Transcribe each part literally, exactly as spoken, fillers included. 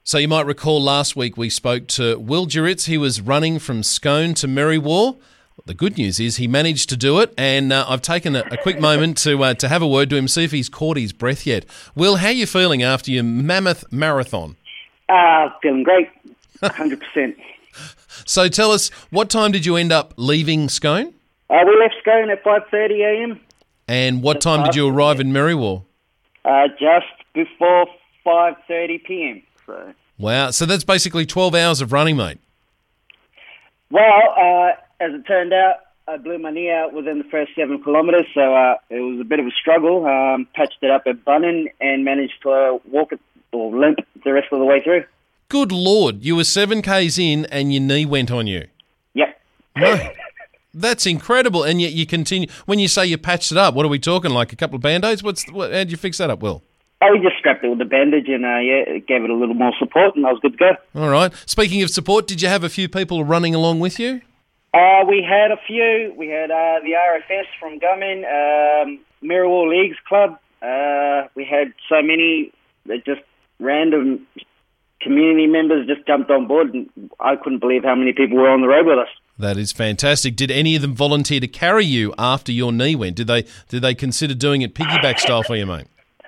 So you might recall last week we spoke to Will Juritz. He was running from Scone to Merriwar. The good news is he managed to do it, and uh, I've taken a, a quick moment to uh, to have a word to him, see if he's caught his breath yet. Will, how are you feeling after your mammoth marathon? Uh, feeling great, one hundred percent. So tell us, what time did you end up leaving Scone? Uh, we left Scone at five thirty a m. And what time did you arrive in Merriwar? Uh, just before five thirty p m. So. Wow, so that's basically twelve hours of running, mate. Well, uh, as it turned out, I blew my knee out within the first seven kilometres, so uh, it was a bit of a struggle. Um, patched it up at Bunnin and managed to uh, walk it or limp the rest of the way through. Good Lord, you were seven kays in and your knee went on you. Yep. No, that's incredible, and yet you continue. When you say you patched it up, what are we talking, like a couple of Band-Aids? What's, what, how'd you fix that up, Will? Oh, we just strapped it with a bandage and, uh, yeah, it gave it a little more support and I was good to go. All right. Speaking of support, did you have a few people running along with you? Uh, we had a few. We had uh, the R F S from Gummin, um, Merriwar Leagues Club. Uh, we had so many that just random community members just jumped on board, and I couldn't believe how many people were on the road with us. That is fantastic. Did any of them volunteer to carry you after your knee went? Did they did they consider doing it piggyback style for you, mate?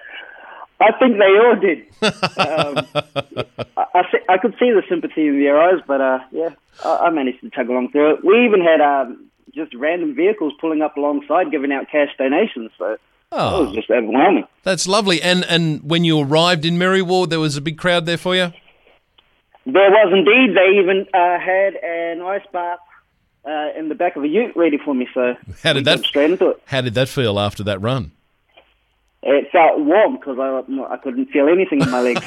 I think they all did. um, I, I, see, I could see the sympathy in their eyes, but uh, yeah, I, I managed to tug along through it. We even had um, just random vehicles pulling up alongside, giving out cash donations. So oh, it was just overwhelming. That's lovely. And and when you arrived in Merriwar, there was a big crowd there for you? There was indeed. They even uh, had an ice bath uh, in the back of a ute ready for me. So how did that straight into it? How did that feel after that run? It felt warm because I, I couldn't feel anything in my legs.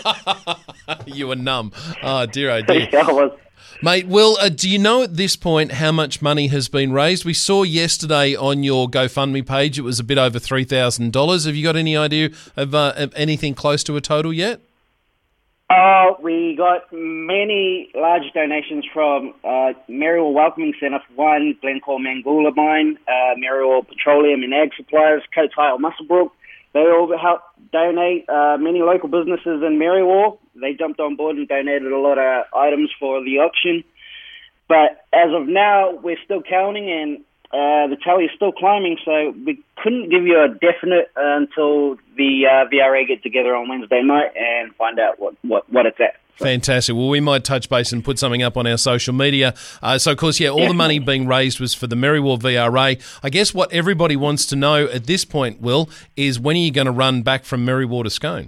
You were numb. Oh, dear, oh, dear. Yeah, I was. Mate, Will, uh, do you know at this point how much money has been raised? We saw yesterday on your GoFundMe page it was a bit over three thousand dollars. Have you got any idea of, uh, of anything close to a total yet? Uh, we got many large donations from uh, Merriwar Welcoming Centre for one, Glencore Mangoola Mine, uh, Merriwar Petroleum and Ag Suppliers, Coates High Musselbrook. They all helped donate. Uh, many local businesses in Merriwar, they jumped on board and donated a lot of items for the auction. But as of now, we're still counting and uh, the tally is still climbing, so we couldn't give you a definite uh, until the uh, V R A get together on Wednesday night and find out what, what, what it's at. So. Fantastic. Well, we might touch base and put something up on our social media. Uh, so, of course, yeah, all yeah. the money being raised was for the Merriwar V R A. I guess what everybody wants to know at this point, Will, is when are you going to run back from Merriwar to Scone?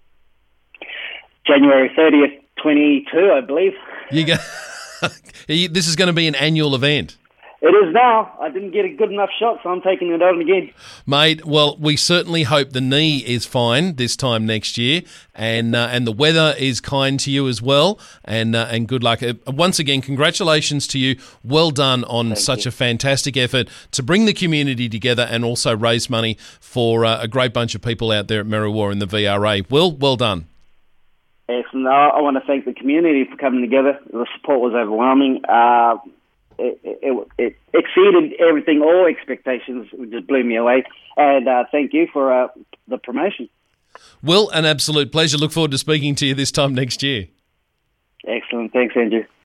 January thirtieth, twenty-two, I believe. You go. This is going to be an annual event. It is now. I didn't get a good enough shot, so I'm taking it on again. Mate, well, we certainly hope the knee is fine this time next year, and uh, and the weather is kind to you as well, and uh, and good luck. Uh, once again, congratulations to you. Well done on Thank such you. a fantastic effort to bring the community together and also raise money for uh, a great bunch of people out there at Merriwar in the V R A. Will, well done. Excellent. I want to thank the community for coming together. The support was overwhelming. Uh, It, it, it exceeded everything, all expectations. It just blew me away. And uh, thank you for uh, the promotion. Will, an absolute pleasure. Look forward to speaking to you this time next year. Excellent. Thanks, Andrew.